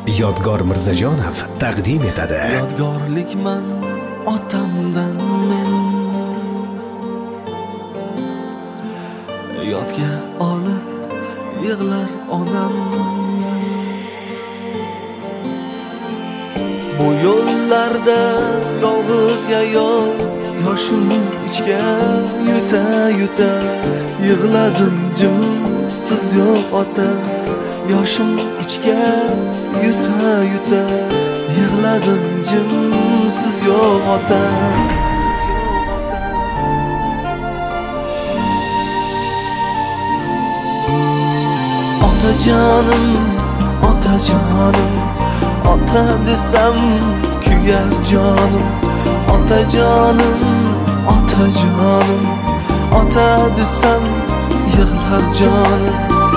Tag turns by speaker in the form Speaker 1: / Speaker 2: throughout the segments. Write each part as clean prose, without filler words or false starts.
Speaker 1: Yodgor Mirzajonov taqdim etadi.
Speaker 2: Yodgorlikman otamdan men, yodga olib yig'lar onam. Bu yo'llarda yolg'iz yayov, yoshim ichga yuta yig'ladim jim, siz yo'q ota. Yoshim ichga yuta yig'ladim jim, siz yo'q ota. Otajonim, otajonim, ota desam kuyar jonim. Otajonim, otajonim, ota desam yig'lar jonim.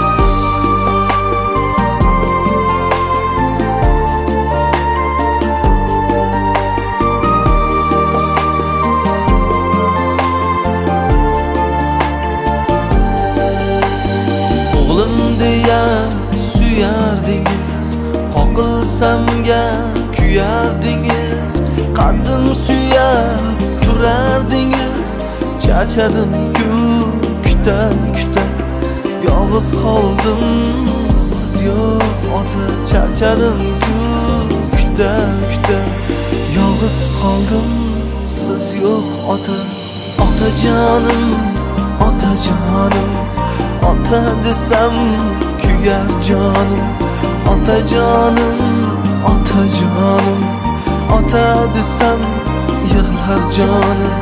Speaker 2: O'g'lim deya suyardingiz, qoqilsamga kuyardingiz, qaddim suyab turardingiz. Charchadim-ku kuta yolg'iz qoldim, siz yo'q ota. Charchadim-ku kuta yolg'iz qoldim, siz yo'q ota. Otajonim, otajonim, ota desam kuyar jonim. Otajonim, otajonim, ota desam yig'lar jonim.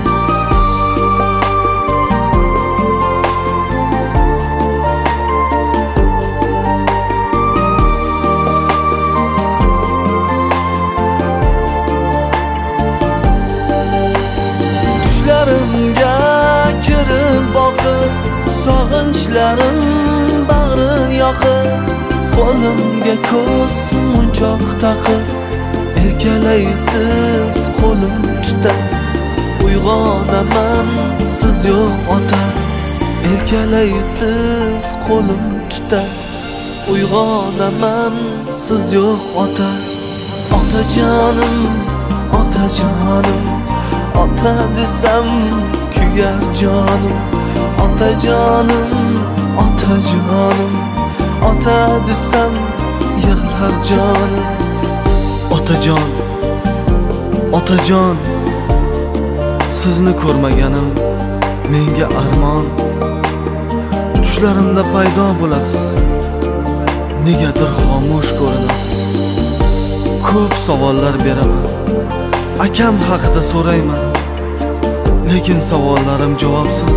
Speaker 2: Tushlarimga kirib boqib, sog'inchlarim bag'rin yoqib, qo'limga ko'z munchoq taqib, erkalaysiz qo'lim tutab. Uyg'onaman, siz yo'q ota. Erkalaysiz qo'lim tutab. Uyg'onaman, siz yo'q ota. Otajonim, otajonim, ota desam kuyar jonim. Otajonim, otajonim, ota desam yig'lar jonim. Otajon, otajon, sizni ko'rmaganim menga armon. Tushlarimda paydo bo'lasiz, negadir xomush ko'rinasiz. Ko'p savollar beraman, akam haqida so'rayman, lekin savollarim javobsiz.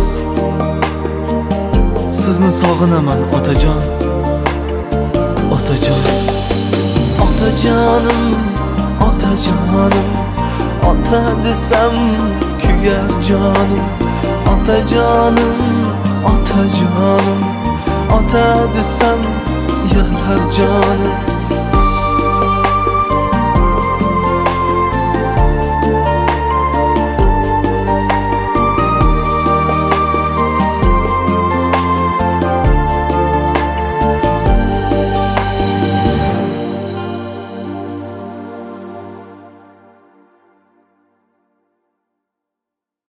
Speaker 2: Sizni sog'inaman otajon, otajon. Otajonim, otajonim, ota desam kuyar jonim. Otajonim, otajonim, ota desam yig'lar jonim.